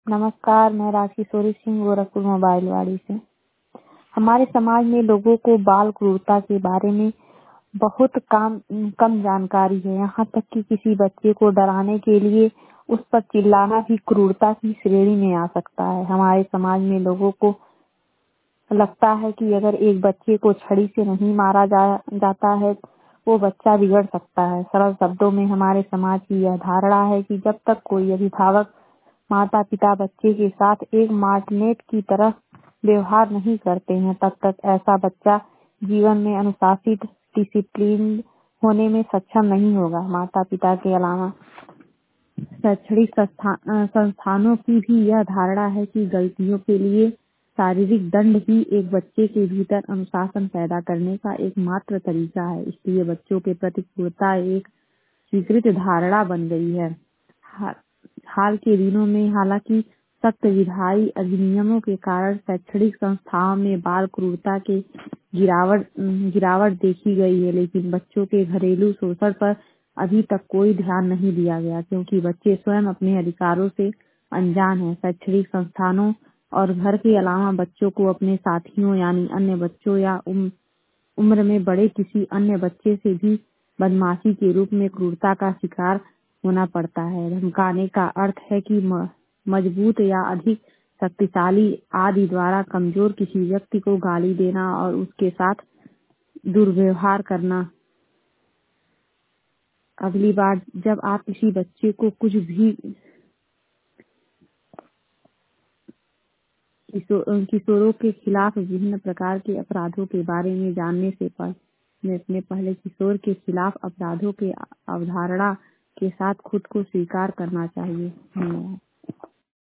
नमस्कार, मैं राजकिशोरी सिंह गोरखपुर मोबाइलवाड़ी से। हमारे समाज में लोगों को बाल क्रूरता के बारे में बहुत कम जानकारी है। यहाँ तक कि किसी बच्चे को डराने के लिए उस पर चिल्लाना भी क्रूरता की श्रेणी में आ सकता है। हमारे समाज में लोगों को लगता है कि अगर एक बच्चे को छड़ी से नहीं मारा जाता है वो बच्चा बिगड़ सकता है। सरल शब्दों में हमारे समाज की यह धारणा है कि जब तक कोई अभिभावक माता पिता बच्चे के साथ एक मार्टिनेट की तरह व्यवहार नहीं करते हैं तब तक ऐसा बच्चा जीवन में अनुशासित डिसिप्लिन होने में सक्षम नहीं होगा। माता पिता के अलावा शैक्षणिक संस्थानों की भी यह धारणा है कि गलतियों के लिए शारीरिक दंड ही एक बच्चे के भीतर अनुशासन पैदा करने का एकमात्र तरीका है। इसलिए बच्चों के प्रति क्रूरता एक स्वीकृत धारणा बन गई है। हाल के दिनों में हालांकि सख्त विधायी अधिनियमों के कारण शैक्षणिक संस्थाओं में बाल क्रूरता के गिरावट देखी गई है, लेकिन बच्चों के घरेलू शोषण पर अभी तक कोई ध्यान नहीं दिया गया क्योंकि बच्चे स्वयं अपने अधिकारों से अनजान हैं। शैक्षणिक संस्थानों और घर के अलावा बच्चों को अपने साथियों यानी अन्य बच्चों या उम्र में बड़े किसी अन्य बच्चे से भी बदमाशी के रूप में क्रूरता का शिकार होना पड़ता है। धमकाने का अर्थ है कि मजबूत या अधिक शक्तिशाली आदि द्वारा कमजोर किसी व्यक्ति को गाली देना और उसके साथ दुर्व्यवहार करना। अगली बार जब आप किसी बच्चे को कुछ भी किशोरों के खिलाफ विभिन्न प्रकार के अपराधों के बारे में जानने से पहले किशोर के खिलाफ अपराधों के अवधारणा के साथ खुद को स्वीकार करना चाहिए। धन्यवाद।